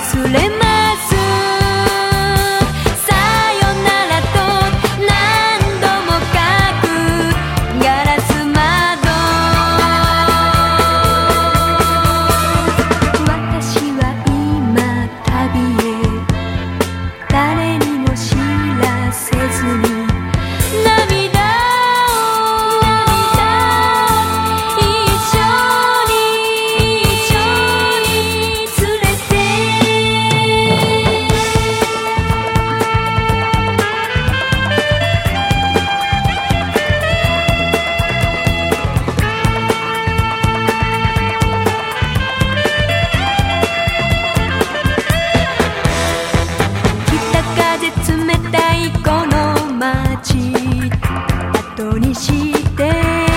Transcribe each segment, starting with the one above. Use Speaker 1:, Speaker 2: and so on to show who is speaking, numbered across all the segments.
Speaker 1: 忘れますさよならと何度も書くガラス窓私は今旅へ誰にも知らせずに涙冷たいこの街後にして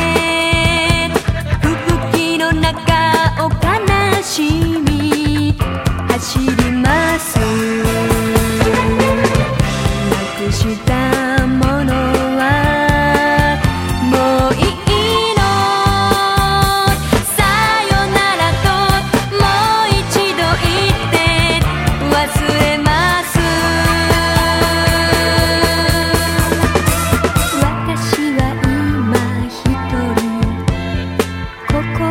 Speaker 1: 吹雪の中を悲しみ走りますなくしたものはもういいのさよならともう一度言って忘れますここ